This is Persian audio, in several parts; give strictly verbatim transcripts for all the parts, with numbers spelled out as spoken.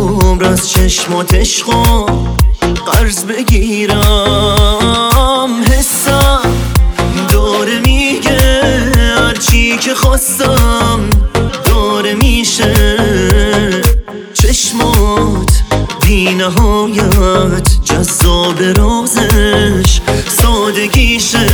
عمر از چشماتش خون قرض بگیرم. حسم داره میگه هرچی که خواستم داره میشه. چشمات بی نهایت جذاب رازش سادگیشه.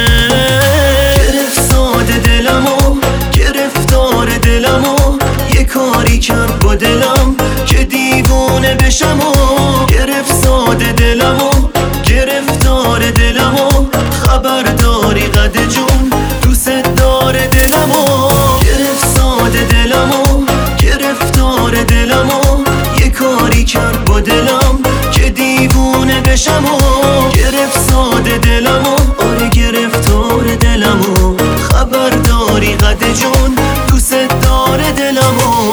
گرفت ساده دلمو گرفتار دلمو یه کاری کرد با دلم که دیوونه بشم. و گرفت ساده دلمو گرفتار دلمو خبرداری قد جون دوست داره دلمو. گرفت ساده دلمو گرفتار دلمو یه کاری کرد با دلم که دیوونه بشم. و گرفت ساده دلمو آره گرفتار دلمو خبرداری قد جون دوست داره دلمو.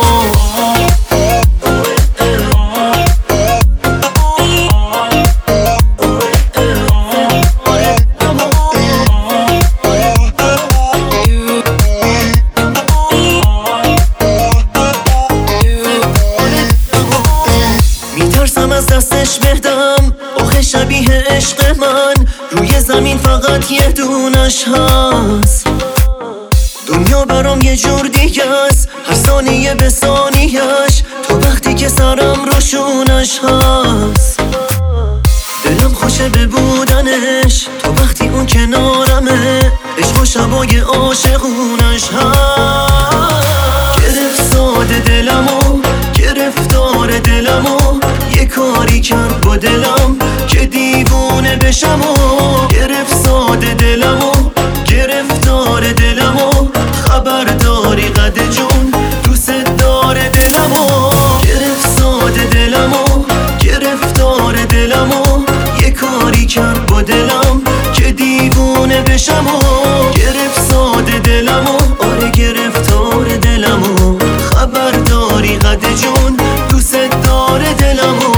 میترسم از دستش بهدم آخه شبیه عشق من روی زمین فقط یه دونش هست. دنیا برام یه جور دیگه است هر ثانیه به ثانیه‌اش تو وقتی که سرم روشونش هست. دلم خوشه به بودنش تو وقتی اون کنارمه. عشق و شبای عاشقونش هست. گرفت ساده دلمو گرفتار دلمو یه کاری کرد با دلم که دیوونه بشم. و گرفت ساده دلمو گرفتار دلمو خبرداری قد جون دوست داره دلمو. گرفت ساده دلمو گرفتار دلمو یه کاری کرد با دلم که دیوونه بشم. و گرفت ساده دلمو آره گرفتار دلمو خبرداری قد جون دوست داره دلمو.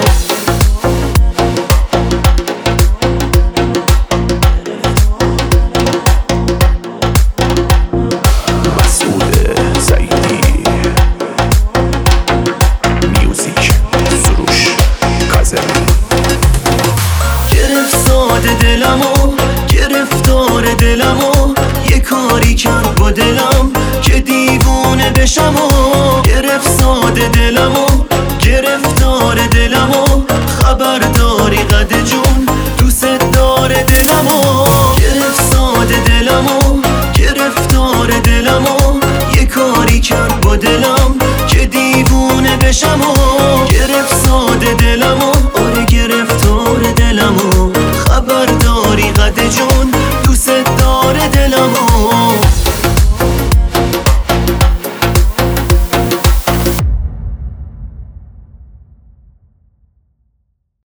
دلمو گرفتار دلمو یه کاری کرد با دلم که دیوونه بشم. و گرفت ساده دلمو گرفتار دلمو خبرداری قد جون دوست داره دلمو. گرفت ساده دلمو گرفتار دلمو یه کاری کرد با دلم که دیوونه بشم. و